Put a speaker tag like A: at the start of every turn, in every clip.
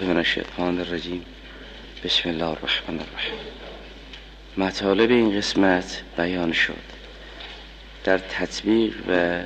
A: من الشیطان الرجیم. بسم الله الرحمن الرحیم. مطالب این قسمت بیان شد. در تطبیق و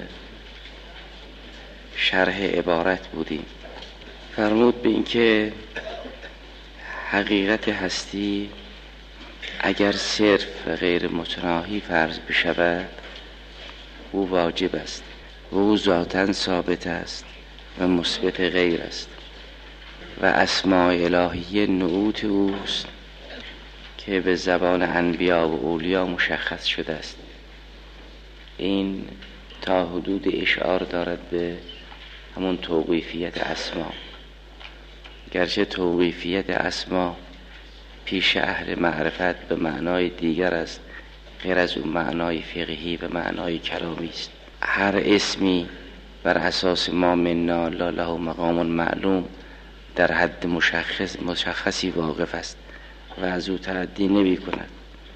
A: شرح عبارت بودیم. فرمود به این که حقیقت هستی اگر صرف و غیر متناهی فرض بشود او واجب است و او ذاتاً ثابت است و مثبت غیر است و اسماء الهیه نعوت اوست که به زبان انبیا و اولیا مشخص شده است. این تا حدود اشعار دارد به همون توقیفیت اسما، گرچه توقیفیت اسما پیش اهل معرفت به معنای دیگر است غیر از اون معنای فقهی و معنای کلامی است. هر اسمی بر اساس ما منا لا له مقام معلوم در حد مشخصی واقف است و از او تعدی نمی کند.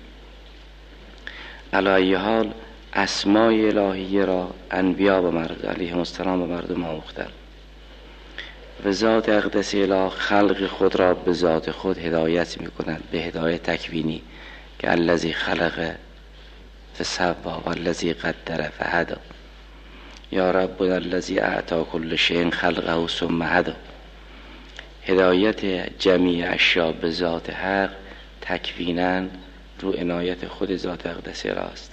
A: علی ای حال اسماء الهیه را انبیا و مرد علیهم السلام و مردم آموختند و ذات اقدس اله خلق خود را به ذات خود هدایت می کند به هدایت تکوینی که الذی خلق فسوی و الذی قدر فهدی. یا ربنا الذی اعطی کل شیء خلقه ثم هدی. هدایت جمیع اشیا به ذات حق تکویناً رو عنایت خود ذات اقدس اله است.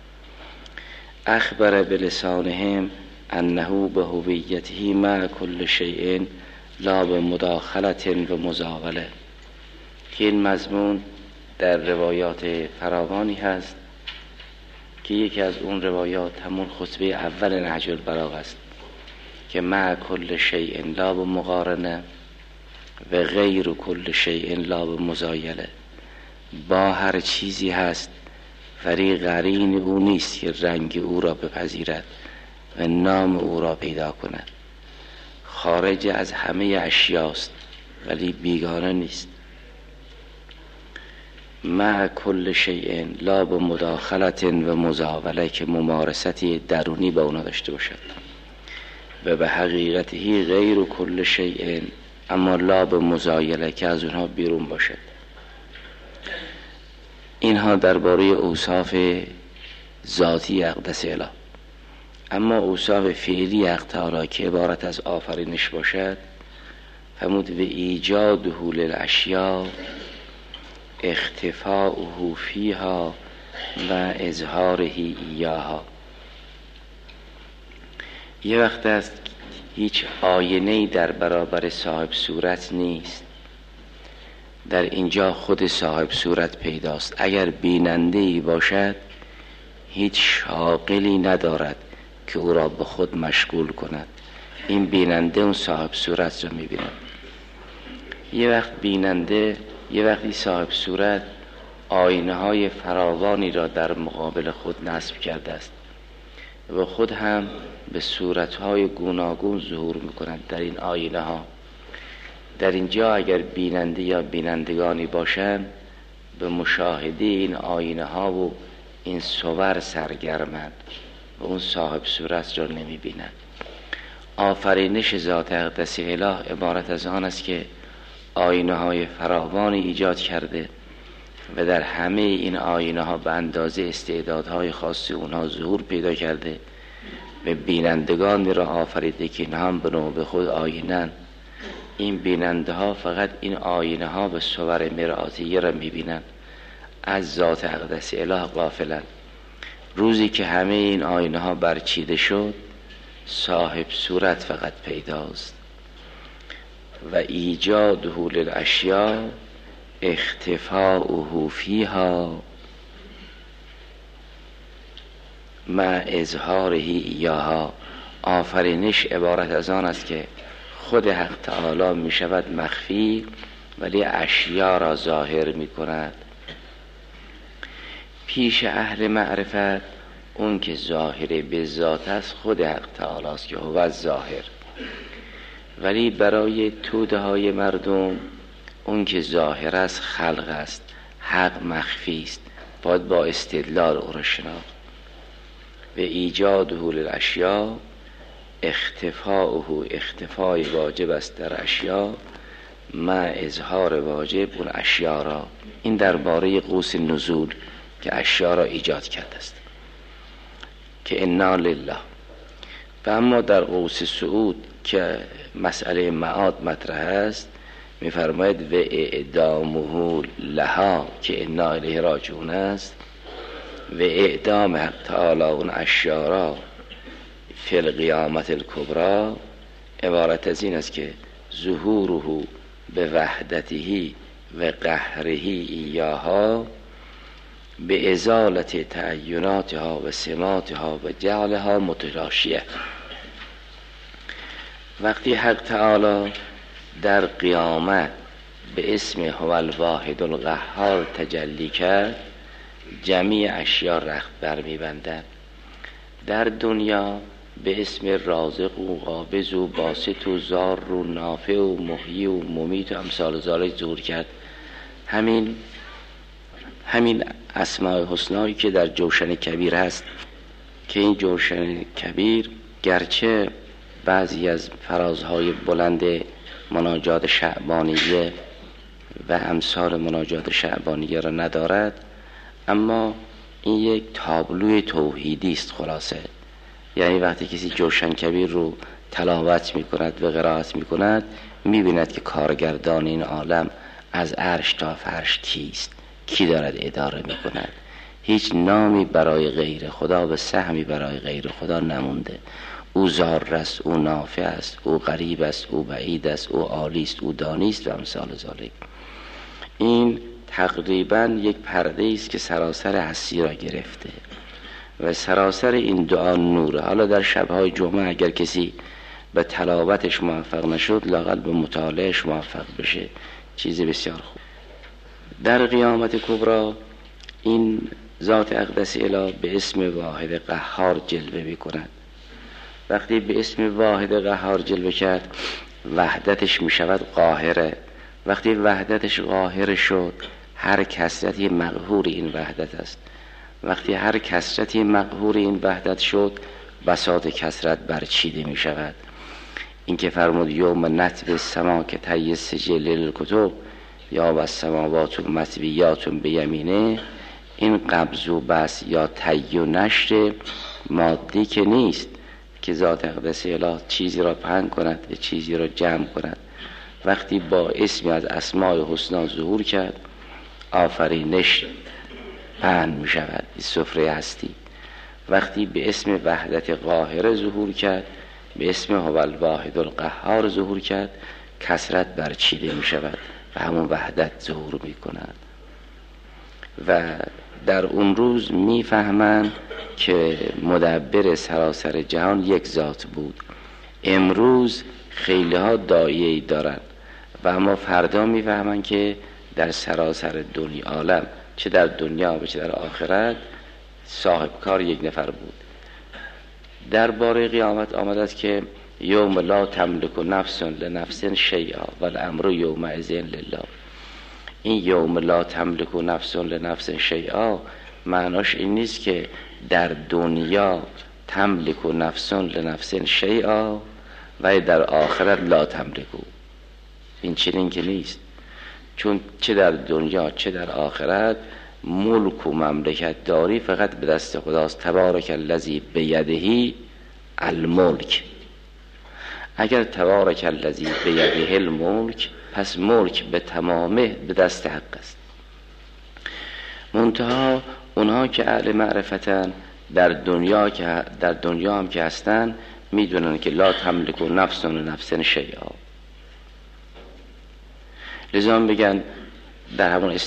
A: اخبر بلسانهم انه به هویته مع کل شیء لا به مداخلت و مزاوله. که این مضمون در روایات فراوانی هست که یکی از اون روایات همون خطبه اول نهج البلاغه است که مع کل شیء لا به مقارنه و غیر کل شیء لا به مزایله. با هر چیزی هست ولی قرین او نیست که رنگ او را بپذیرد و نام او را پیدا کند. خارج از همه اشیاست ولی بیگانه نیست. مع کل شیء لا به مداخلت و مزاوله که ممارستی درونی با اونا داشته باشد و به حقیقتی غیر کل شیء اما لا به مزایله که از اونها بیرون باشد. اینها درباره اوصاف ذاتی اقدس اله. اما اوصاف فعلی حق تعالی که عبارت از آفرینش باشد فرمود و ایجاده للاشیاء اختفاؤه فیها و اظهاره ایاها. یه وقت است هیچ آینه‌ای در برابر صاحب صورت نیست، در اینجا خود صاحب صورت پیداست. اگر بیننده‌ای باشد هیچ شاغلی ندارد که او را به خود مشغول کند. این بیننده اون صاحب صورت را می‌بیند. یه وقت بیننده، یه وقتی صاحب صورت آینه‌های فراوانی را در مقابل خود نصب کرده است و خود هم به صورت‌های گوناگون ظهور می‌کند در این آینه‌ها. در اینجا اگر بیننده یا بینندگانی باشند به مشاهده این آینه‌ها و این صور سرگرمند و اون صاحب صورت را نمی‌بینند. آفرینش ذات اقدس اله عبارت از آن است که آینه‌های فراوانی ایجاد کرده و در همه این آینه‌ها به اندازه استعدادهای خاص اونها ظهور پیدا کرده و بینندگانی را آفریده که اینها هم به نوبه خود آینه‌اند. این بیننده ها فقط این آینه ها به صور مرآتیه را می‌بینند، از ذات اقدس اله غافلند. روزی که همه این آینه ها برچیده شد صاحب صورت فقط پیداست. و ایجاده للاشیاء اختفاؤه فیها مع اظهاره ایاها. آفرینش عبارت از آن است که خود حق تعالی می شود مخفی ولی اشیا را ظاهر می کند. پیش اهل معرفت اون که ظاهر به ذات است خود حق تعالی است که هو ظاهر، ولی برای توده های مردم اون که ظاهر است خلق است، حق مخفی است، باید با استدلال او را شناخت. و ایجاده للاشیاء اختفاؤه، اختفای واجب است در اشیاء مع اظهار واجب اون اشیا را. این درباره قوس نزول که اشیا را ایجاد کرده است که انا لله. و اما در قوس صعود که مسئله معاد مطرح است می‌فرماید و اعدامه لها که انا الیه راجعون است و اعدام حق تعالی اون اشیا را فی القیامت الکبری عبارت از این است که ظهوره به وحدته و قهره ایاها به ازالت تعیناتها و سماتها و جعلها متلاشیه. وقتی حق تعالی در قیامت به اسم هو الواحد القهار تجلی کرد، جمیع اشیا رخت بر می‌بندند. در دنیا به اسم رازق و قابض و باسط و ضار و نافع و محیی و ممیت و امثال ذالک ظهور کرد. همین اسماء حسنایی که در جوشن کبیر هست که این جوشن کبیر گرچه بعضی از فرازهای بلند مناجات شعبانیه و امثال مناجات شعبانیه را ندارد، اما این یک تابلوی توحیدی است. خلاصه یعنی وقتی کسی جوشن کبیر رو تلاوت می کند و قرائت می کند، می بیند که کارگردان این عالم از عرش تا فرش کیست، کی دارد اداره می کند. هیچ نامی برای غیر خدا و سهمی برای غیر خدا نمونده. او ضار است، او نافع است، او قریب است، او بعید است، او عالی است، او دانی است و امثال ذالک. این تقریبا یک پرده است که سراسر هستی را گرفته و سراسر این دعا نوره. حالا در شبهای جمعه اگر کسی به تلاوتش موفق نشد، لااقل به مطالعهش موفق بشه، چیز بسیار خوب. در قیامت کبری این ذات اقدس اله به اسم واحد قهار جلوه می کند. وقتی به اسم واحد قهار جلوه کرد، وحدتش می شود قاهره. وقتی وحدتش قاهر شد، هر کثرتی مقهور این وحدت است. وقتی هر کثرتی مقهور این وحدت شد، بساط کثرت برچیده می شود. این که فرمود یوم نطوی السما که طی السجل للکتب یا و السماوات مطویات بیمینه، این قبض و بس یا طی و نشر مادی که نیست که ذات اقدس اله چیزی را پهن کند و چیزی را جمع کند. وقتی با اسمی از اسماء حسنا ظهور کرد، آفرینش پهن می شود، این سفره هستی. وقتی به اسم وحدت قاهره ظهور کرد، به اسم هو الواحد القهار ظهور کرد، کثرت برچیده می شود و همون وحدت ظهور می کند. و در اون روز می فهمند که مدبر سراسر جهان یک ذات بود. امروز خیلی ها داعیه‌ای دارند و اما فردا می فهمند که در سراسر دنیا عالم، چه در دنیا و چه در آخرت، صاحب کار یک نفر بود. درباره قیامت آمده است که یوم لا تملک نفس لنفس شیئا والامر یومئذ لله. این یوم لا تملک نفس لنفس شیئا معناش این نیست که در دنیا تملک نفس لنفس شیئا و در آخرت لا تملکو. این چنین که نیست، چون چه در دنیا چه در آخرت ملک و مملکت داری فقط به دست خداست. تبارک الذی بیده الملک. اگر تبارک الذی بیده الملک، پس ملک به تمامه به دست حق است. منتها اونها که اهل معرفتن در دنیا هم که هستن میدونن که لا تملک نفس نفس شیئا. لذا بگن در همون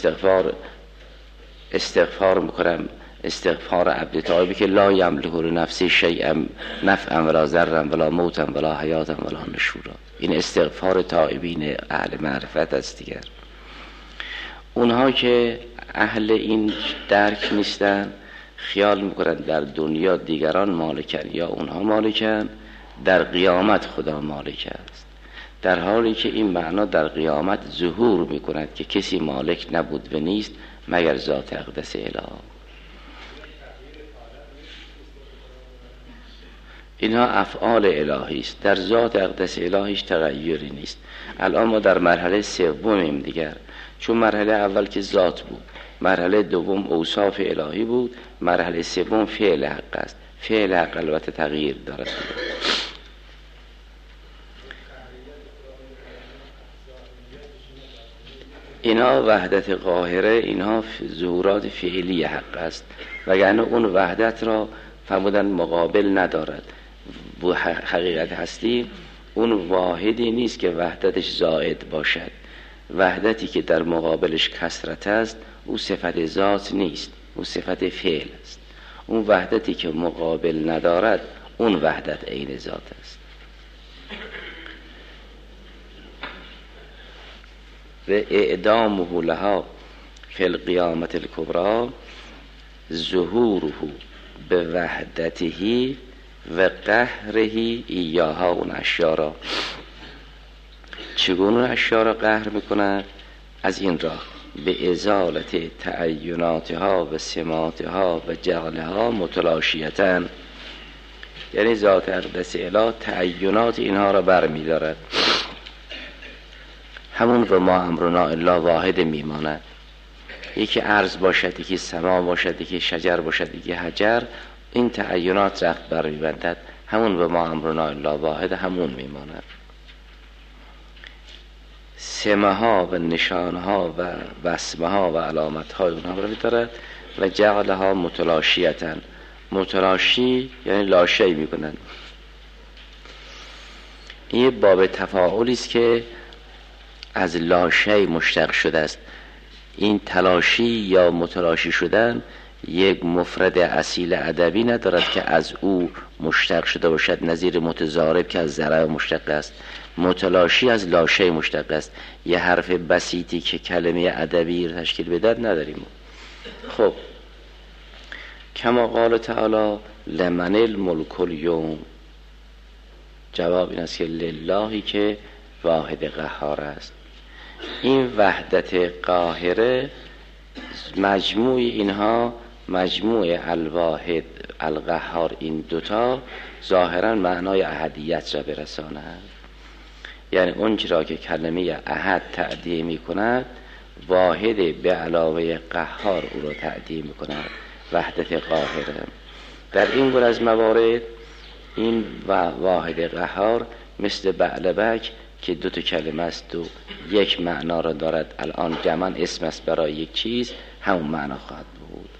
A: استغفار میکنم، استغفار عبد تائبی که لا یملک لنفسی شیئا نفعا ولا ضرا ولا موتا ولا حیاتا ولا نشورا. این استغفار تائبین اهل معرفت است دیگر. اونها که اهل این درک نیستن خیال میکنن در دنیا دیگران مالکن یا اونها مالکن، در قیامت خدا مالک است، در حالی که این معنا در قیامت ظهور میکند که کسی مالک نبود و نیست مگر ذات اقدس اله. اینها افعال الهی است، در ذات اقدس الهی هیچ تغییری نیست. الان ما در مرحله سومیم دیگر، چون مرحله اول که ذات بود، مرحله دوم اوصاف الهی بود، مرحله سوم فعل حق است. فعل حق البته تغییر دارد. اینها وحدت قاهره، اینها ظهورات فعلی حق است، وگرنه اون وحدت را فرمودن مقابل ندارد. حقیقت هستی اون واحدی نیست که وحدتش زائد باشد. وحدتی که در مقابلش کثرت است او صفت ذات نیست، او صفت فعل است. اون وحدتی که مقابل ندارد اون وحدت عین ذات است. و اعدامه لها فی القیامت الکبری ظهوره به وحدته و قهره ایاها. اون اشیا را چگونه اشیا را قهر میکند؟ از این راه به ازالت تعیناتها و سماتها و جعلها متلاشیتا، یعنی ذات اقدس اله تعینات اینها را برمی دارد، همون و ما امرنا الا واحد میماند. یکی ارض باشد، یکی سما باشد، یکی شجر باشد، یکی حجر، این تعینات رخت بر میبندد، همون و ما امرنا الا واحد همون میماند. سمها و نشانها و وسمها و علامتها اونها را میدارد و جعلها متلاشیتا. متلاشی یعنی لاشی میکنند. این باب تفاعلی است که از لاشی مشتق شده است. این تلاشی یا متلاشی شدن یک مفرد اصیل ادبی ندارد که از او مشتق شده باشد، نظیر متضارب که از ضرب مشتق است. متلاشی از لاشی مشتق است. یه حرف بسیطی که کلمه ادبی تشکیل بدهد نداریم. خب کما قال تعالی لمن الملک الیوم، جواب این است که للهی که واحد قهار است. این وحدت قاهره مجموع اینها، مجموع الواحد القهار، این دوتا ظاهرا معنای احدیت را برساند. یعنی اون چرا که کلمه احد تعدیه می کند، واحد به علاوه قهار او را تعدیه می کند، وحدت قاهره. در این گونه از موارد این واحد قهار مثل بعلبک که دو تا کلمه است و یک معنا را دارد، الان جمعاً اسم است برای یک چیز، همون معنا خواهد بود.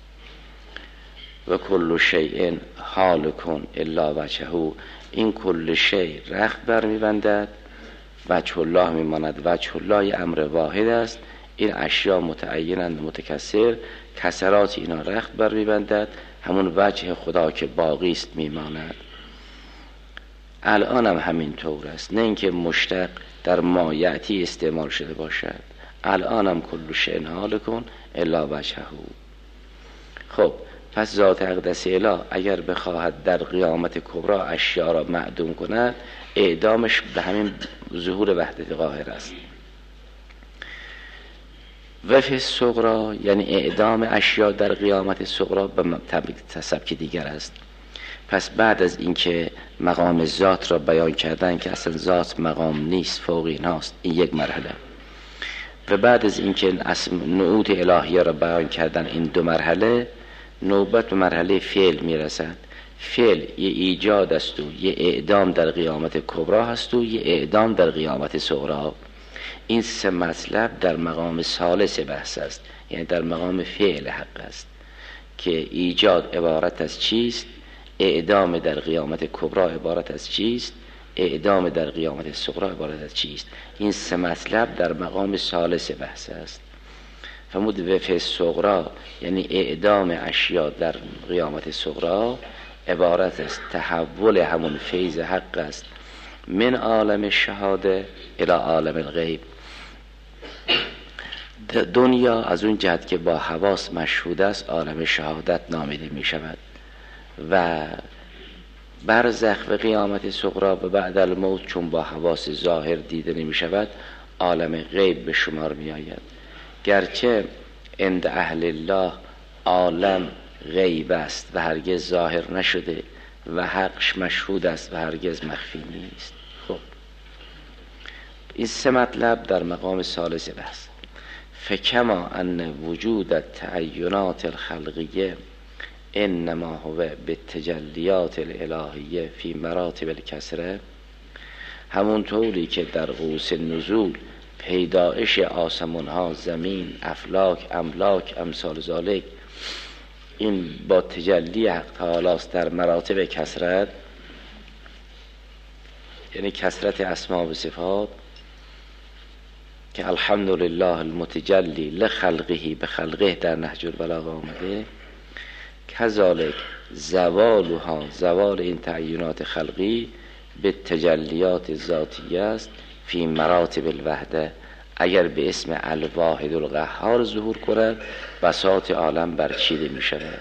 A: و کل شیء هالک الا وجهه، این کل شیء رخت بر میبندد، وجه الله میماند. وجه الله امر واحد است. این اشیا متعینند متکثر، کسرات اینا رخت بر میبندد، همون وجه خدا که باقی است میماند. الان هم همین طور است، نه اینکه مشتق در ما یعتی استعمال شده باشد. الان هم کل شیء هالک الا وجهه. خب پس ذات اقدس اله اگر بخواهد در قیامت کبری اشیا را معدوم کند، اعدامش به همین ظهور وحدت قاهر است. و فی الصغری یعنی اعدام اشیا در قیامت صغری به سبک دیگر است. پس بعد از اینکه مقام ذات را بیان کردن که اصلا ذات مقام نیست، فوق این هاست، این یک مرحله، و بعد از اینکه نعوت الهیه را بیان کردن، این دو مرحله، نوبت به مرحله فعل میرسد. فعل یه ایجاد است و یه اعدام در قیامت کبری هست و یه اعدام در قیامت صغری. این سه مطلب در مقام ثالث بحث است، یعنی در مقام فعل حق است که ایجاد عبارت از چیست، اعدام در قیامت کبری عبارت از چیست، اعدام در قیامت صغری عبارت از چیست. این سه مطلب در مقام ثالث بحث است. فرمود و فی الصغری یعنی اعدام اشیا در قیامت صغری عبارت است تحول همون فیض حق است من عالم شهاده الی عالم الغیب. دنیا از اون جهت که با حواس مشهود است عالم شهادت نامیده می شود و برزخ و قیامت صغری و بعد الموت چون با حواس ظاهر دیده نمی شود عالم غیب به شمار می آید. گرچه عند اهل الله عالم غیب است و هرگز ظاهر نشده و حقش مشهود است و هرگز مخفی نیست. خب این سه مطلب در مقام ثالث بحث. فکما ان وجود التعینات الخلقیه انما هو بالتجلیات الالهیه فی مراتب الکثره، همون طوری که در قوس نزول پیدایش آسمان ها، زمین، افلاک، املاک، امثال ذالک، این با تجلی حق تعالی است در مراتب کثرت، یعنی کثرت اسما و صفات که الحمدلله المتجلی لخلقه به خلقه در نهج البلاغه آمده. کذالک زوالها، زوال این تعیینات خلقی به تجلیات ذاتیه است فی مراتب الوحده، اگر به اسم الواحد القهار ظهور کند بساط عالم برچیده می شود.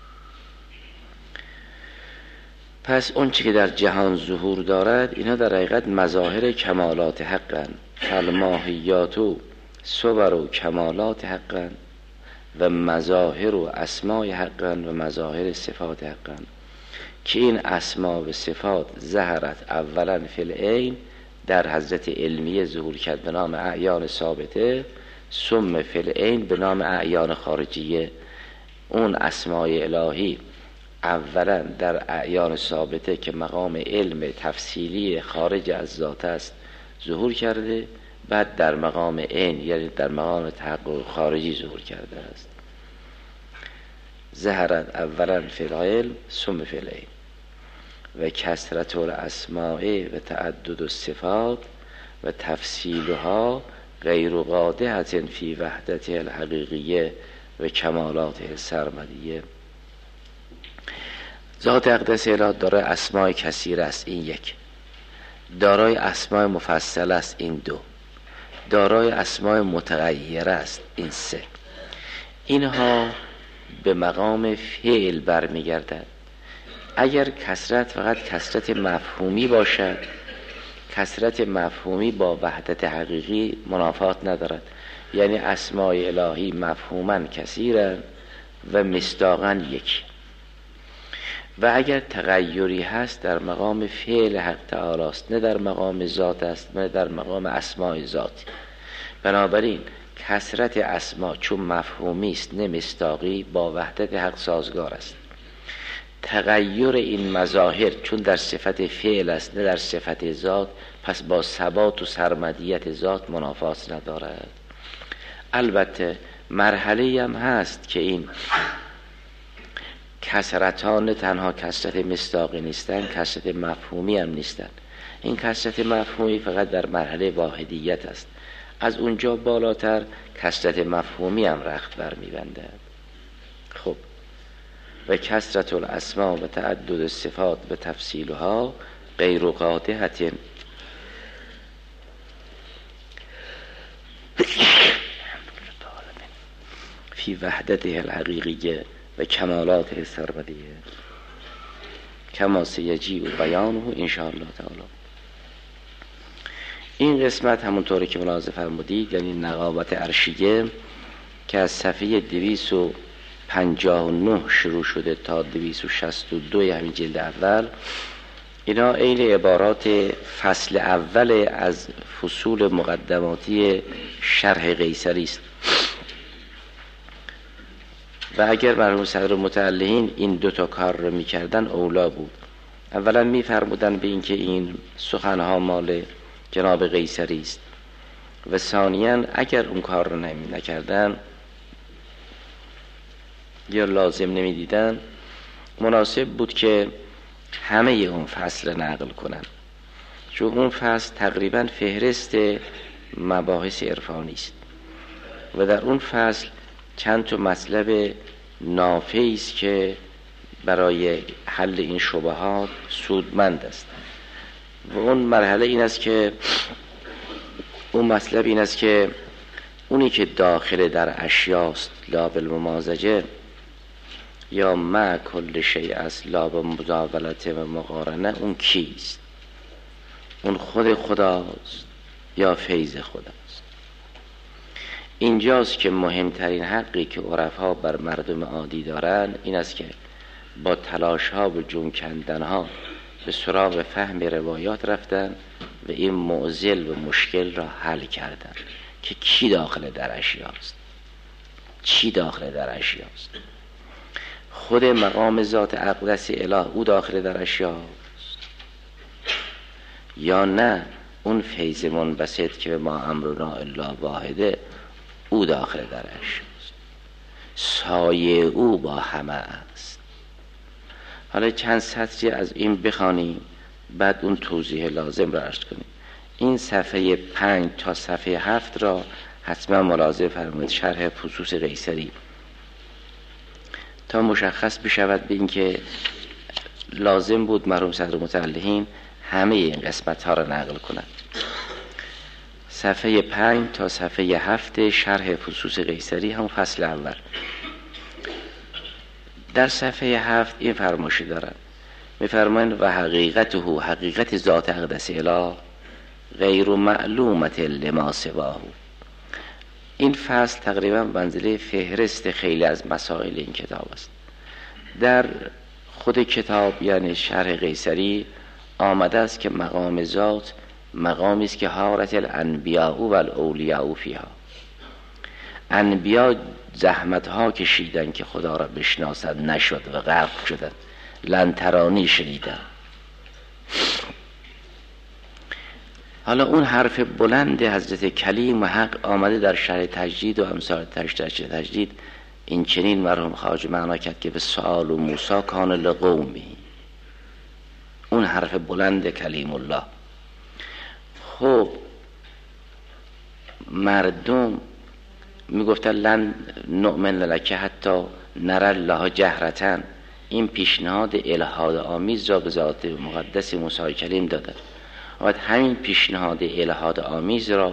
A: پس اون چی که در جهان ظهور دارد اینا در حقیقت مظاهر کمالات حقن، فالماهیات و صور و کمالات حقن و مظاهر و اسمای حقن و مظاهر صفات حقن، که این اسما و صفات ظهرت اولا فی العین، در حضرت علمیه ظهور کرد به نام اعیان ثابته، ثم فی العین به نام اعیان خارجیه. اون اسمای الهی اولا در اعیان ثابته که مقام علم تفصیلی خارج از ذات است ظهور کرده، بعد در مقام عین یعنی در مقام تحقق خارجی ظهور کرده است. ظهرت اولا فی العلم ثم فی العین. و کثرت الاسماء و تعدد الصفات و تفصیلها غیر قادحة فی وحدت الحقیقیه و کمالات سرمدیه. ذات اقدس الهی دارای اسماء کثیر است، این یک. دارای اسماء مفصل است، این دو. دارای اسماء متغیره است، این سه. اینها به مقام فعل برمیگردد. اگر کثرت فقط کثرت مفهومی باشد، کثرت مفهومی با وحدت حقیقی منافات ندارد، یعنی اسماء الهی مفهوما کثیرند و مصداقا یک. و اگر تغیری هست در مقام فعل حق تعالی است، نه در مقام ذات است، نه در مقام اسماء ذات. بنابراین کثرت اسما چون مفهومی است نه مصداقی، با وحدت حق سازگار است. تغییر این مظاهر چون در صفت فعل است نه در صفت ذات، پس با ثبات و سرمدیت ذات منافات ندارد. البته مرحله هم هست که این کثرتان تنها کثرت مصداقی نیستن، کثرت مفهومی هم نیستن. این کثرت مفهومی فقط در مرحله واحدیت است. از اونجا بالاتر کثرت مفهومی هم رخت بر می‌بندد. خب و کثرت الاسماء و تعدد الصفات و تفصیلها غیر قادحة فی وحدته الحقیقیه و کمالات سرمدیه کما سیجیء بیانه ان شاء الله تعالی. این قسمت همونطوری که ملاحظه فرمودید، یعنی نقابت عرشیه که از صفحه 259 شروع شده تا 262 همین جلد اول، اینا عین عبارات فصل اول از فصول مقدماتی شرح قیصری است. و اگر مرحوم صدر متعلقین این دوتا کار رو میکردن اولا بود. اولا میفرمودن به این که این سخنها مال جناب قیصری است، و ثانیاً اگر اون کار رو نکردن یا لازم نمیدیدن، مناسب بود که همه اون فصل نقل کنن، چون اون فصل تقریباً فهرست مباحث عرفانی است و در اون فصل چند تا مطلب نافعی است که برای حل این شبهات سودمند است. و اون مرحله این است که اون مطلب این است که اونی که داخل در اشیاست لا بالممازجه یا مع کل شیء است لا بمداولته و مقارنه، اون کیست؟ اون خود خداست یا فیض خداست؟ اینجاست که مهمترین حقی که عرفا بر مردم عادی دارن این است که با تلاش ها و جون کندن ها به سراغ فهم روایات رفتن و این معضل و مشکل را حل کردن که کی داخل در اشیاست، چی داخل در اشیاست. خود مقام ذات اقدس اله او داخل در اشیاست یا نه اون فیض منبسط که ما امرنا الا واحده او داخل در اشیاست، سایه او با همه است. حالا چند سطری از این بخوانیم بعد اون توضیح لازم را عرض کنیم. این صفحه 5 تا صفحه 7 را حتما ملاحظه فرمایید، شرح فصوص قیصری، تا مشخص بشود به این که لازم بود مرحوم صدر متعلقین همه این قسمت ها را نقل کنند. صفحه 5 تا صفحه 7 شرح فصوص قیصری، هم فصل اول. در صفحه 7 این فرمایش دارند، می‌فرمایند و حقیقته، حقیقت ذات اقدس اله غیر معلومت لما سواه. این فصل تقریبا منزله فهرست خیلی از مسائل این کتاب است. در خود کتاب یعنی شرح قیصری آمده است که مقام ذات مقامی است که حارت الانبیاء و الاولیاء فیها. انبیا زحمت ها کشیدن که خدا را بشناسند، نشد و غرق شدند، لن ترانی شنیدن. حالا اون حرف بلند حضرت کلیم و حق آمده در شرح تجدید و امثال تجدید این چنین مرحوم خواجه معنا کرد که به سؤال و موسی کان لقومی، اون حرف بلند کلیم الله. خب مردم میگفتن لن نؤمن لک حتی نری الله جهرتن، این پیشنهاد الحاد آمیز را به ذات مقدس موسی کلیم دادن. و همین پیشنهاد الحاد آمیز را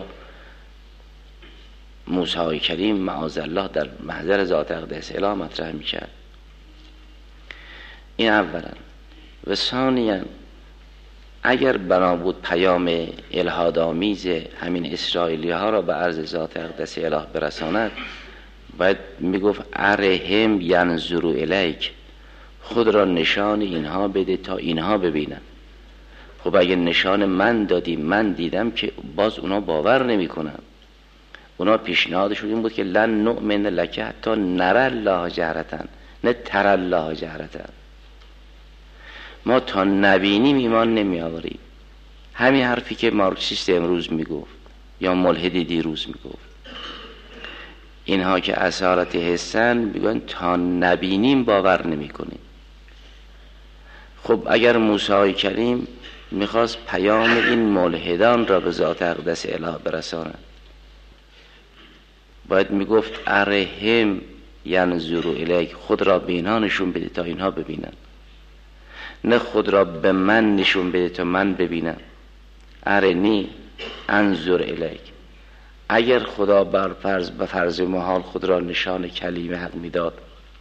A: موسی کریم معاذالله در محضر ذات اقدس اله مطرح میکرد. این اولا. و ثانیا اگر بنا بود پیام الحاد آمیز همین اسرائیلی ها را به عرض ذات اقدس اله برساند، باید میگفت ارهم ینظروا الیک، خود را نشان اینها بده تا اینها ببینن. خب اگه نشان من دادی، من دیدم، که باز اونا باور نمی کنن. اونا پیشنهادشون این بود که لن نؤمن لک حتی نری الله جهرتن، نه تری الله جهرتن. ما تا نبینیم ایمان نمی آوریم. همین حرفی که مارکسیست امروز میگفت یا ملحدی دیروز میگفت. اینها که اصالت حسن میگن تا نبینیم باور نمی کنیم. خب اگر موسی کریم میخواست پیام این ملحدان را به ذات اقدس اله برساند، باید میگفت ارهم ینظروا الیک، خود را به اینها نشون بده تا اینها ببینن، نه خود را به من نشون بده تا من ببینم. ارنی انظر الیک. اگر خدا به فرض محال خود را نشان کلیم حق میداد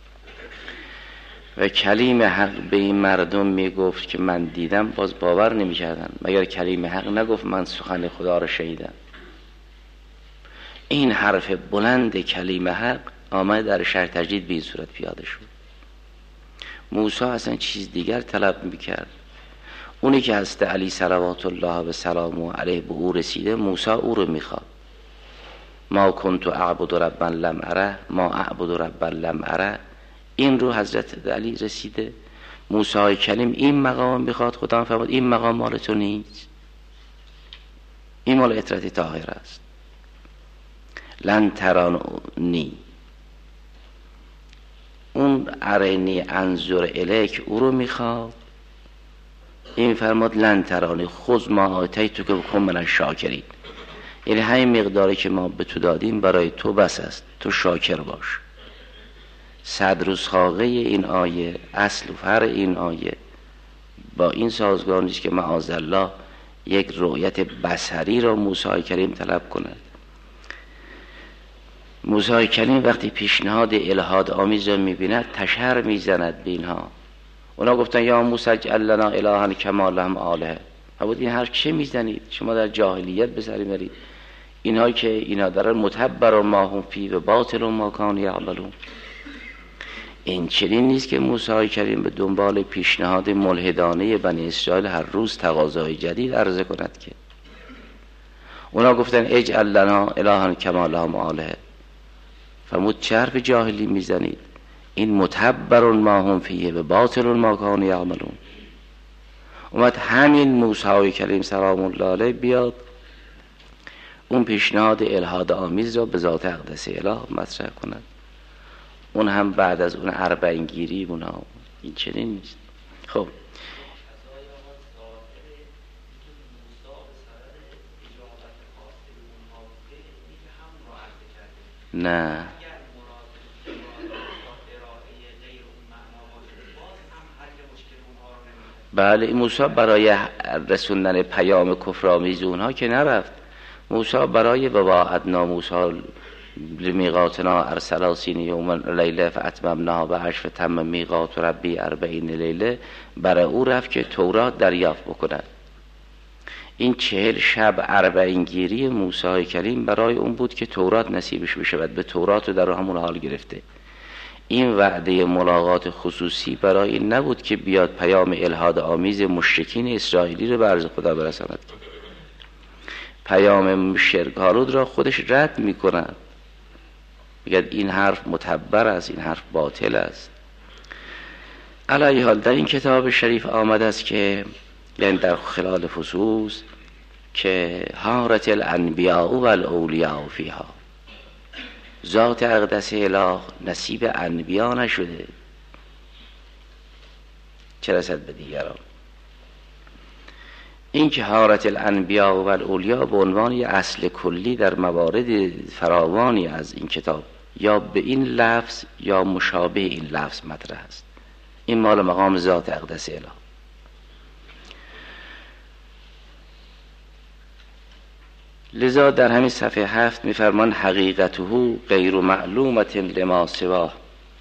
A: و کلیم حق به این مردم میگفت که من دیدم، باز باور نمیکردن، مگر کلیم حق نگفت من سخن خدا را شنیدم. این حرف بلند کلیم حق آمد در شرح تجدید به این صورت پیاده شد. موسی اصلا چیز دیگر طلب میکرد. اونی که حضرت علی صلوات الله و سلامه علیه به او رسیده، موسی او رو میخواد. ما کنت اعبد ربا لم اره، ما اعبد ربا لم اره، این رو حضرت علی رسیده. موسی کلیم این مقام میخواد، خدا فرمود این مقام مال تو نیست، این مال اطرت طاهر است. لن ترانی، اون ارنی انظر الیک او رو میخواد. این فرمود لن ترانی خذ ما آتیتک بکن من الشاکرین، یعنی همین مقداری که ما به تو دادیم برای تو بس است، تو شاکر باش. صدر و ساقه این آیه، اصل و فرع این آیه با این سازگار نیست که معاذالله یک رؤیت بصری را موسی کریم طلب کند. موسی کریم وقتی پیشنهاد الحاد آمیز را میبیند تشهر میزند به اینها. اونا گفتن یا موسی اجعل لنا الها کما لهم آلهه. بود این حرف چه میزنید؟ شما در جاهلیت به سر میبرید. اینها که اینا دارن متبر ما هم فی و باطل ما کانوا یعملون. این چنین نیست که موسی کریم به دنبال پیشنهاد ملحدانه بنی اسرائیل هر روز تقاضای جدید عرضه کند که اونا گفتن اجعل لنا الها کما لهم آلهه. فرمود چه حرف جاهلی میزنید؟ این متبر ما هم فیه و باطل ما کانوا یعملون. اومد همین موسی کریم سلام الله علیه بیاد اون پیشنهاد الحاد آمیز را به ذات اقدس اله مطرح کند، اون هم بعد از اون اربعین گیری اونا. این چنین نیست. خب نه، بله این موسی برای رسوندن پیام کفرآمیز اونها که نرفت. موسی برای وواعدنا موسی لمیقاتنا ارسل یوما لیله فاتممناها بعشر فتم میقات ربی 40 لیله، برای او رفت که تورات دریافت بکند. این 40 شب 40 گیری موسی کریم برای اون بود که تورات نصیبش بشود. به تورات رو در همون حال گرفته. این وعده ملاقات خصوصی برای این نبود که بیاد پیام الحاد آمیز مشرکین اسرائیلی رو به عرض خدا برساند. پیام شرک‌آلود را خودش رد می‌کند، میگه این حرف متبر است، این حرف باطل است. علیه حال در این کتاب شریف آمده است که یعنی در خلال فصوص که حارت الانبیاء و الاولیاء فیها، ذات اقدس اله نصیب انبیا نشده، چه رسد به دیگران. این که حارت الانبیاء و الاولیاء به عنوان یک اصل کلی در موارد فراوانی از این کتاب یا به این لفظ یا مشابه این لفظ مطرح است. این مال مقام ذات اقدس اله. لذا در همین صفحه 7 میفرمان حقیقته غیر معلومت لما سواه،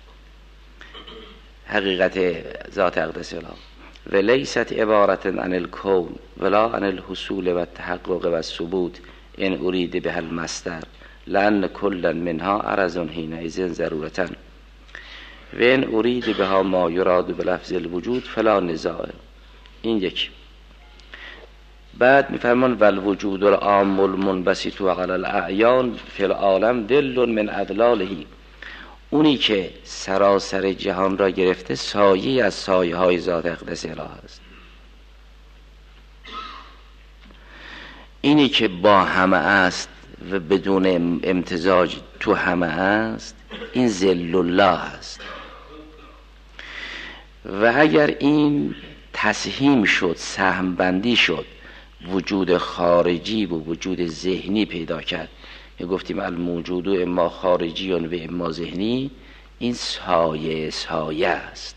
A: حقیقت ذات اقدس اله و لیست عبارت عن الکون ولا عن الحصول و التحقق و الثبوت ان ارید به المصدر لان کلا منها عرض حینئذ ضرورتا و ان ارید بها ما یراد بلفظ الوجود فلا نزاع. این یکی. بعد میفرمان والوجود العام المنبسط علی الاعیان فی العالم دل من ادلاله، اونی که سراسر جهان را گرفته سایه از سایه های ذات اقدس اله است. اینی که با همه است و بدون امتزاج تو همه است، این ذل الله است. و اگر این تسهیم شد، سهم بندی شد، وجود خارجی و وجود ذهنی پیدا کرد، که گفتیم الموجود اما خارجی و اما ذهنی، این سایه است.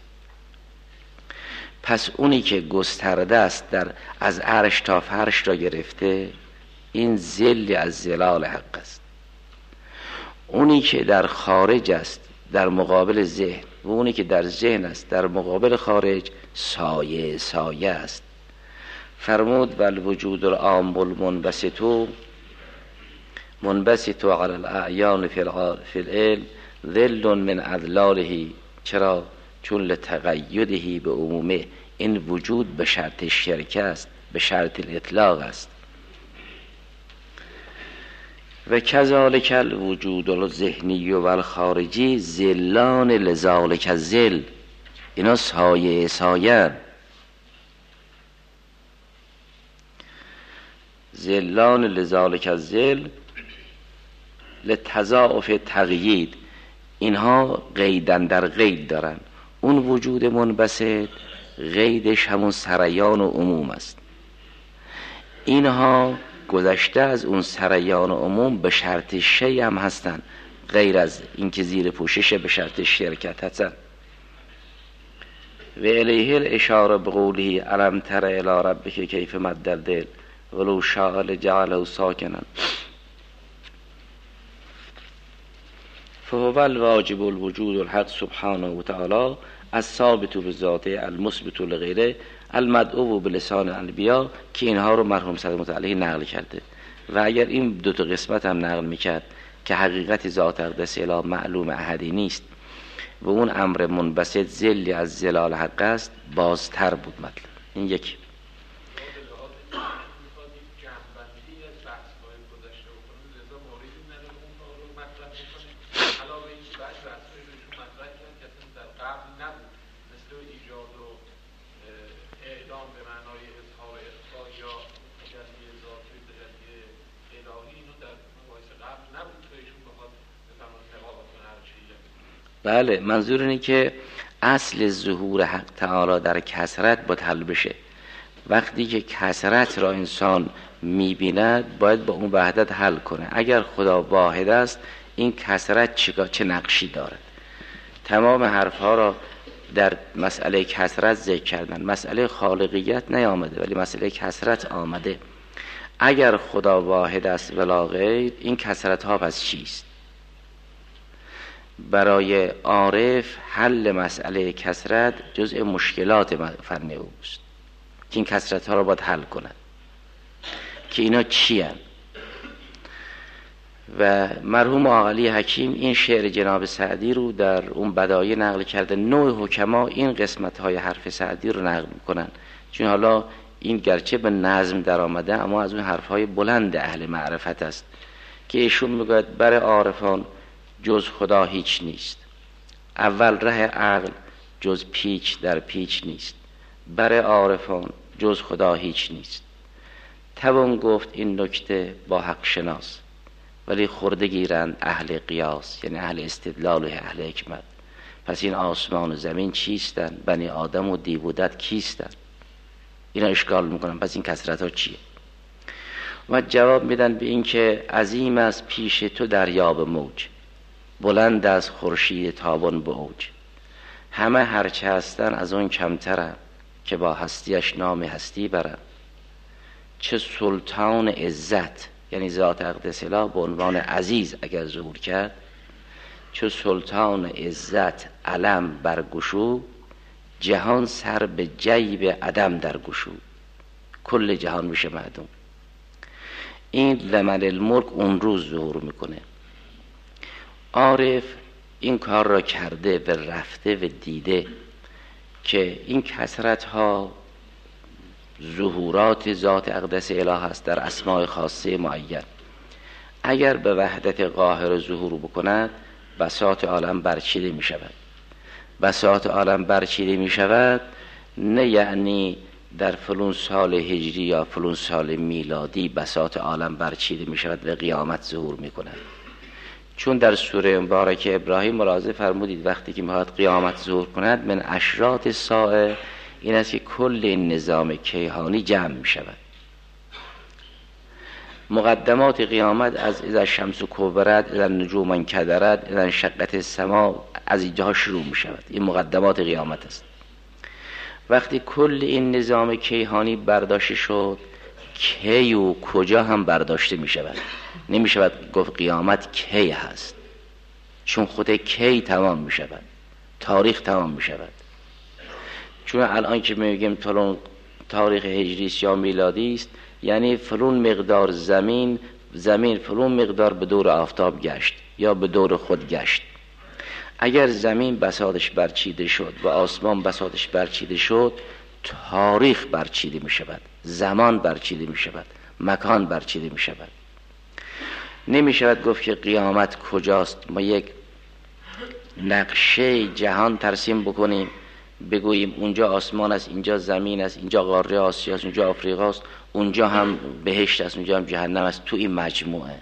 A: پس اونی که گسترده است در از عرش تا فرش را گرفته، این ذل از ذلال حق است. اونی که در خارج است در مقابل ذهن و اونی که در ذهن است در مقابل خارج، سایه است. فرمود والوجود العام المنبسط علی الاعیان فی العلم ذل من اذلاله. چرا؟ چون لتقیده به عمومه، این وجود به شرط شرک است، به شرط الاطلاق است. و کذالک الوجود الذهنی و الخارجی ذلان لذالک الذل، اینا سایه ذلان لذالک الذل لتضاعف تقیید، اینها قیدن در قید دارن. اون وجود منبسط قیدش همون سریان و عموم است، اینها گذشته از اون سریان و عموم به شرط شی هم هستن، غیر از اینکه زیر پوشش به شرط شرکت هستن. و الیه الاشاره بقوله الم تر الی ربک کیف مد الدل ولو شاء لجعله ساکنا فهو الواجب الوجود الحق سبحانه و تعالی الثابت بذاته المثبت لغیره المدعو بلسان الانبیا، که اینها رو مرحوم صدر متعالی نقل کرده. و اگر این دو تا قسمت هم نقل میکرد که حقیقت ذات اقدس اله معلوم احدی نیست و اون امر منبسط ذلی از ظلال حق است بازتر بود مطلب. این یکی. بله، منظور اینه که اصل ظهور حق تعالی در کثرت باید حل بشه. وقتی که کثرت را انسان میبیند باید با اون وحدت حل کنه. اگر خدا واحد است این کثرت چه نقشی دارد؟ تمام حرفها را در مسئله کثرت ذکر کردن. مسئله خالقیت نیامده ولی مسئله کثرت آمده. اگر خدا واحد است ولا غیر، این کثرت ها پس چیست؟ برای عارف حل مسئله کثرت جزء مشکلات فن اوست که این کثرت ها را باید حل کنند که اینا چی هستند. و مرحوم عاقلی حکیم این شعر جناب سعدی رو در اون بدایع نقل کرده. نوع حکما این قسمت های حرف سعدی رو نقل میکنن، چون حالا این گرچه به نظم در آمده اما از اون حرف های بلند اهل معرفت است که ایشون میگوید برای عارفان جز خدا هیچ نیست. اول ره عقل جز پیچ در پیچ نیست. برای عارفان جز خدا هیچ نیست. توان گفت این نکته با حق شناس، ولی خورده گیرند اهل قیاس، یعنی اهل استدلال و اهل حکمت. پس این آسمان و زمین چیستند؟ بنی آدم و دیو و دد کیستند؟ اینا اشکال میکنن. پس این کثرت ها چیه؟ و جواب میدن به این که عظیم از پیش تو دریاب موج، بلند از خورشید تابان به اوج. همه هرچه هستن از اون کمترن، که با هستیش نام هستی برن. چه سلطان عزت، یعنی ذات اقدس اله به عنوان عزیز اگر ظهور کرد، چه سلطان عزت علم برگشو، جهان سر به جیب عدم در گشو. کل جهان میشه معدوم. این لمن الملک اون روز ظهور میکنه. عارف این کار را کرده و رفته و دیده که این کثرت ها ظهورات ذات اقدس اله است در اسماء خاصه معین. اگر به وحدت قاهر ظهور بکند بساط عالم برچیده می شود. بساط عالم برچیده می شود نه یعنی در فلان سال هجری یا فلان سال میلادی بساط عالم برچیده می شود و قیامت ظهور می کند. چون در سوره مبارک ابراهیم ملاحظه فرمودید وقتی که میخواد قیامت ظهور کند من اشراط الساعه این است که کل این نظام کیهانی جمع می شود. مقدمات قیامت از اذا الشمس کورت، اذا النجوم انکدرت، اذا انشقت السماء از اینجا شروع می شود. این مقدمات قیامت است. وقتی کل این نظام کیهانی برداشته شد کی و کجا هم برداشته می شود. نمی شود گفت قیامت کی هست، چون خود کی تمام می شود، تاریخ تمام می شود. چون الان که میگیم فلان تاریخ هجری است یا میلادی است، یعنی فلان مقدار زمین فلان مقدار به دور آفتاب گشت یا به دور خود گشت. اگر زمین بساطش برچیده شد و آسمان بساطش برچیده شد، تاریخ برچیده می شود، زمان برچیده می شود، مکان برچیده می شود. نمی شود گفت که قیامت کجاست. ما یک نقشه جهان ترسیم بکنیم بگوییم اونجا آسمان است، اینجا زمین است، اینجا قاره آسیا است، اونجا آفریقا است، اونجا هم بهشت است، اونجا هم جهنم است، تو این مجموعه.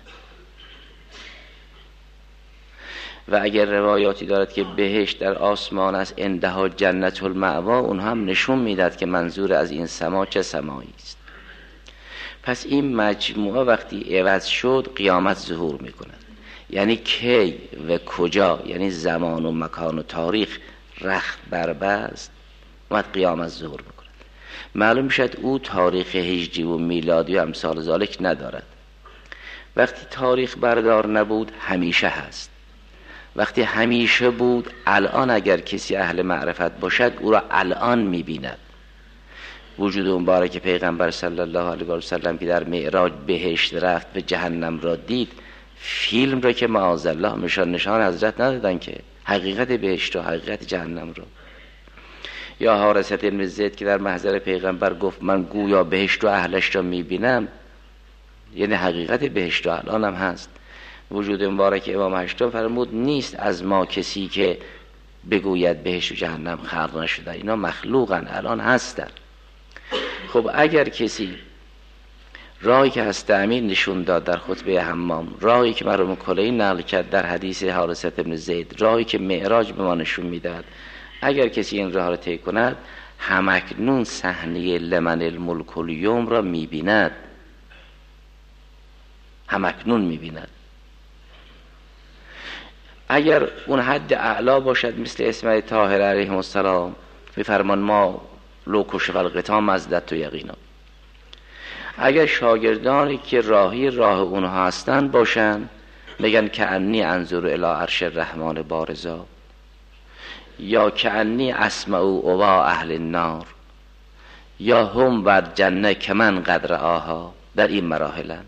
A: و اگر روایاتی دارد که بهشت در آسمان است اندها جنت المأوا، اون هم نشون میداد که منظور از این سما چه سمایی است. پس این مجموعه وقتی عوض شد قیامت ظهور میکند. یعنی کی و کجا، یعنی زمان و مکان و تاریخ رخت بربست اومد قیامت ظهور میکند. معلوم شد او تاریخ هجری و میلادی و امثال ذالک ندارد. وقتی تاریخ بردار نبود همیشه هست. وقتی همیشه بود، الان اگر کسی اهل معرفت باشد او را الان میبیند. وجود مبارک پیغمبر صلی الله علیه و سلم که در معراج بهشت رفت و جهنم را دید، فیلم را که معاذ الله نشان حضرت ندادن که حقیقت بهشت و حقیقت جهنم رو. یا حارثة بن زید که در محضر پیغمبر گفت من گویا بهشت و اهلش را میبینم، یعنی حقیقت بهشت و الان هم هست. وجود مبارک امام هشتم فرمود نیست از ما کسی که بگوید بهشت و جهنم خلق نشده، اینا مخلوقن، الان هستن. خب اگر کسی راهی که هست امین نشون داد در خطبه حمام، راهی که مرحوم کلینی نقل کرد در حدیث حارثة بن زید، راهی که معراج به ما نشون میداد، اگر کسی این راه را طی کند همکنون صحنه لمن الملک الیوم را میبیند، همکنون میبیند. اگر اون حد اعلا باشد مثل اسماعیل طاهر علیه السلام میفرمان ما لو کشف الغطا مزدت و یقینا. اگر شاگردانی که راهی راه اونها هستند باشن میگن کأنی انظر الی عرش الرحمن بارزا، یا کأنی اسمع اووا اهل النار، یا هم بر جنه کمن قدر آها. در این مراحلن.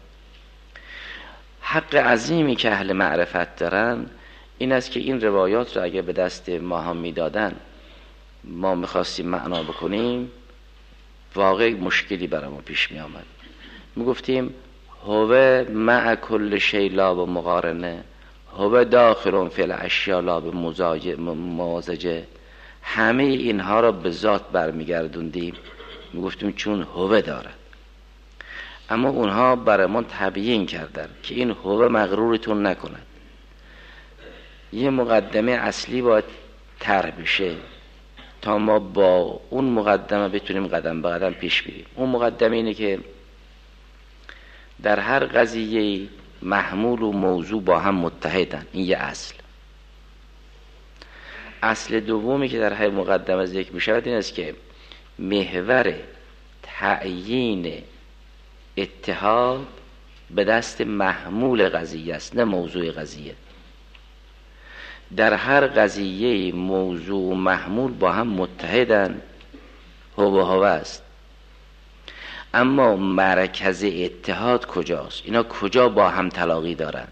A: حق عظیمی که اهل معرفت دارن این است که این روایات رو اگه به دست ما هم میدادن، ما میخواستیم معنا بکنیم، واقع مشکلی برای ما پیش می آمد. میگفتیم هو مع کل شیء لا و مقارنه، هو داخل فی الاشیاء لا به موازجه. همه اینها را به ذات برمیگردوندیم، میگفتیم چون هو دارد. اما اونها برامون تبیین کردن که این هو مغرورتون نکند. یه مقدمه اصلی باید طرح بشه تا ما با اون مقدمه بتونیم قدم به قدم پیش بریم. اون مقدمه اینه که در هر قضیه محمول و موضوع با هم متحدن. این یه اصل. اصل دومی که در هر مقدمه ذکر می شود این است که محور تعیین اتحاد به دست محمول قضیه است، نه موضوع قضیه. در هر قضیه موضوع و محمول با هم متحدن، هو است. اما مرکز اتحاد کجاست؟ اینا کجا با هم تلاقی دارن؟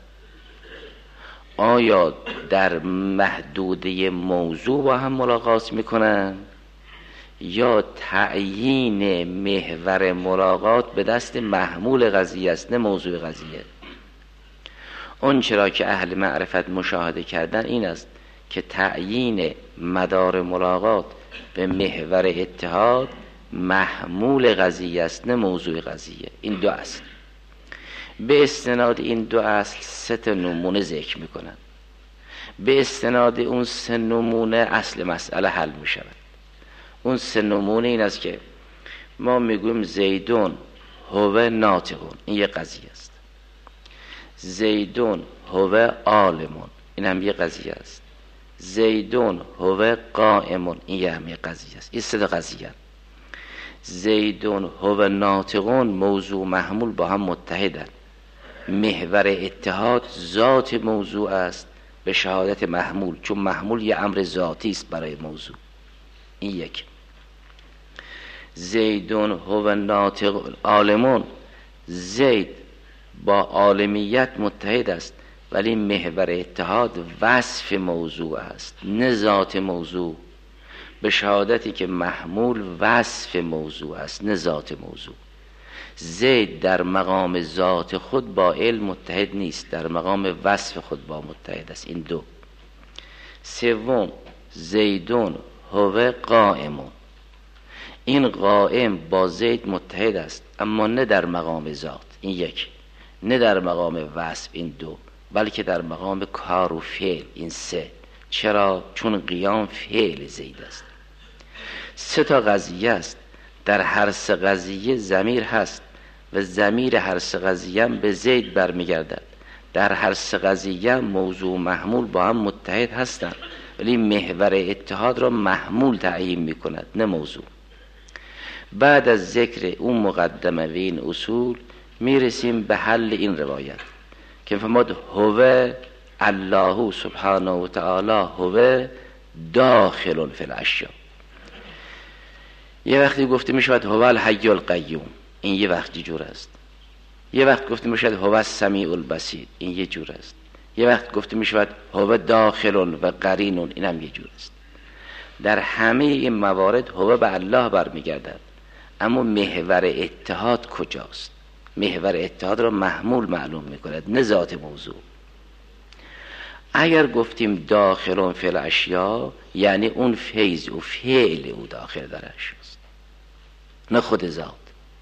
A: آیا در محدوده موضوع با هم ملاقات میکنن یا تعیین محور ملاقات به دست محمول قضیه است، نه موضوع قضیه؟ اون چرا که اهل معرفت مشاهده کردن این است که تعیین مدار ملاقات به محور اتحاد محمول قضیه است، نه موضوع قضیه. این دو اصل. به استناد این دو اصل 3 نمونه ذکر میکنن. به استناد اون 3 نمونه اصل مسئله حل میشود. اون 3 نمونه این است که ما میگویم زیدون هو ناطقون، این یه قضیه است. زیدون هو عالمون، این هم یه قضیه است. زیدون هو قائمون، این هم یه قضیه است. این 3 قضیه. زیدون هو ناطقون موضوع محمول با هم متحدن. محور اتحاد ذات موضوع است به شهادت محمول، چون محمول یه امر ذاتی است برای موضوع. این یک. زیدون هو ناطق عالمون، زید با عالمیت متحد است ولی محور اتحاد وصف موضوع است، نه ذات موضوع، به شهادتی که محمول وصف موضوع است نه ذات موضوع. زید در مقام ذات خود با علم متحد نیست، در مقام وصف خود با متحد است. این دو. سوم زیدون هو قائمون، این قائم با زید متحد است اما نه در مقام ذات. این یک. نه در مقام وصف. این دو. بلکه در مقام کار و فعل. این 3. چرا؟ چون قیام فعل زید است. 3 قضیه است. در هر 3 قضیه ضمیر هست و ضمیر هر 3 قضیه به زید برمیگردد. در هر 3 قضیه موضوع و محمول با هم متحد هستند ولی محور اتحاد را محمول تعیین میکند نه موضوع. بعد از ذکر اون مقدمه و این اصول میرسیم به حل این روایت که فرمود هو الله سبحانه و تعالی هو داخل فی الاشیاء. یه وقتی گفته میشود هو الحی القیوم، این یه وقتی جور است. یه وقت گفته میشود هو السمیع البصیر، این یه جور است. یه وقت گفته می شود هو داخلون و قرینون، این هم یه جور است. در همه این موارد هو به الله برمیگردد، اما محور اتحاد کجاست؟ محور اتحاد را محمول معلوم میکند، نه ذات موضوع. اگر گفتیم داخلون فی الاشیا، یعنی اون فیض و فعل او داخل در اشیاست، نه خود ذات.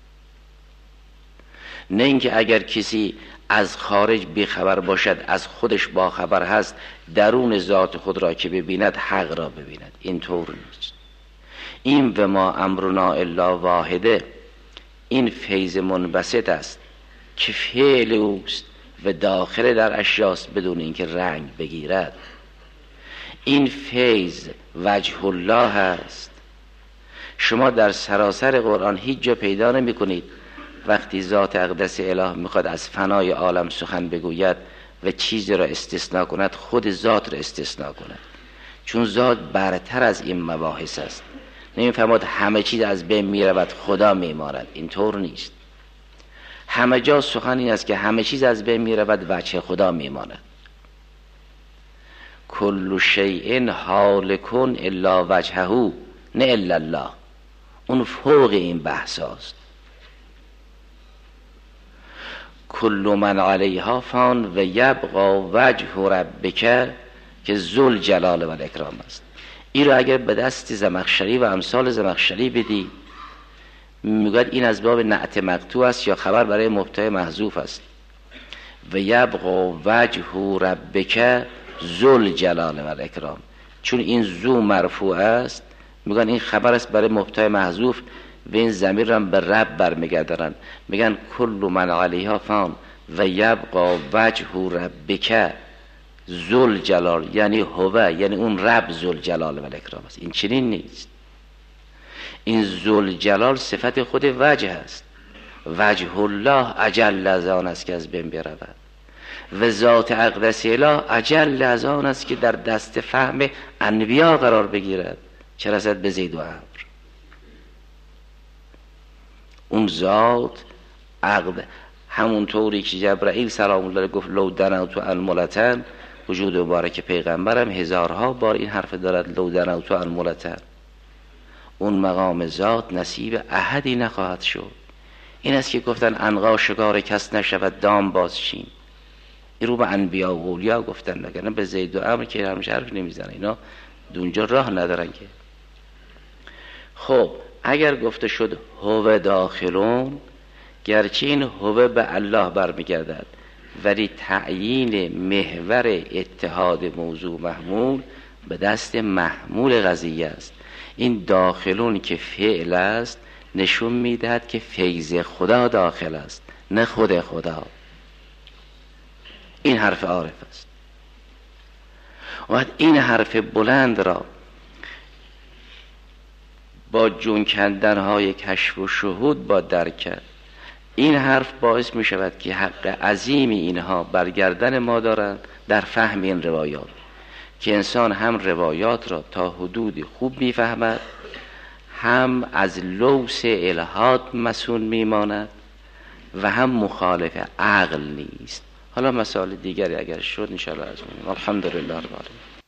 A: نه اینکه اگر کسی از خارج بیخبر باشد از خودش باخبر هست، درون ذات خود را که ببیند حق را ببیند، این طور نیست. این و ما امرنا الا واحده، این فیض منبسط است که فعل اوست و داخل در اشیاست بدون اینکه رنگ بگیرد. این فیض وجه الله است. شما در سراسر قرآن هیچ جا پیدا نمی کنید وقتی ذات اقدس اله میخواد از فنای عالم سخن بگوید و چیزی را استثناء کند خود ذات را استثناء کند، چون ذات برتر از این مباحث است. نمیفهمد همه چیز از بین میرود خدا میماند، اینطور نیست. همه جا سخن این است که همه چیز از بین میرود وجه خدا میماند. کل شیء هالک الا وجهه، نه الا الله. اون فوق این بحث است. کل من علیها فان و یبقى وجه ربک که ذوال جلال و الاکرام است. این رو اگر به دست زمخشری و امثال زمخشری بدی، میگوید این از باب نعت مقطوع است یا خبر برای مبتدا محذوف است. و یبقى وجه ربک ذوال جلال و الاکرام، چون این ذو مرفوع است، میگن این خبر است برای مبتدا محذوف و این ضمیر را به رب برمیگردانند. میگن کل من علیها فان و یبقى وجه ربک ذوال جلال، یعنی هو، یعنی اون رب ذوال جلال و الاکرام است. این چنین نیست. این ذوال جلال صفت خود وجه است. وجه الله اجل از آن است که از بین برود و ذات اقدس اله اجل از آن است که در دست فهم انبیا قرار بگیرد، چه رسد به زید و عمرو. اون ذات عقد، همون طوری که جبرائیل سلام الله گفت لو دنوت عن ملتن، وجود مبارک پیغمبرم هزارها بار این حرف دارد، لو دنوت عن ملتن. اون مقام ذات نصیب احدی نخواهد شد. این است که گفتن عنقا شکار کس نشود دام بازشین. این رو به انبیا و اولیا گفتن، نگرنه به زید و عمرو که همیشه حرف نمیزنن، اینا دونجا راه ندارن که. خب اگر گفته شد هو داخلون، گرچه این هو به الله برمیگردد ولی تعیین محور اتحاد موضوع محمول به دست محمول قضیه است. این داخلون که فعل است نشون میدهد که فیض خدا داخل است، نه خود خدا. این حرف عارف است. و این حرف بلند را با جون کندن‌های کشف و شهود با درک کرد. این حرف باعث می شود که حق عظیمی اینها برگردن ما دارند در فهم این روایات، که انسان هم روایات را تا حدودی خوب میفهمد، هم از لوث الهات مسون میماند و هم مخالف عقل نیست. حالا مسائل دیگری اگر شد انشاءالله از می‌بینیم. الحمدلله رب العالمین.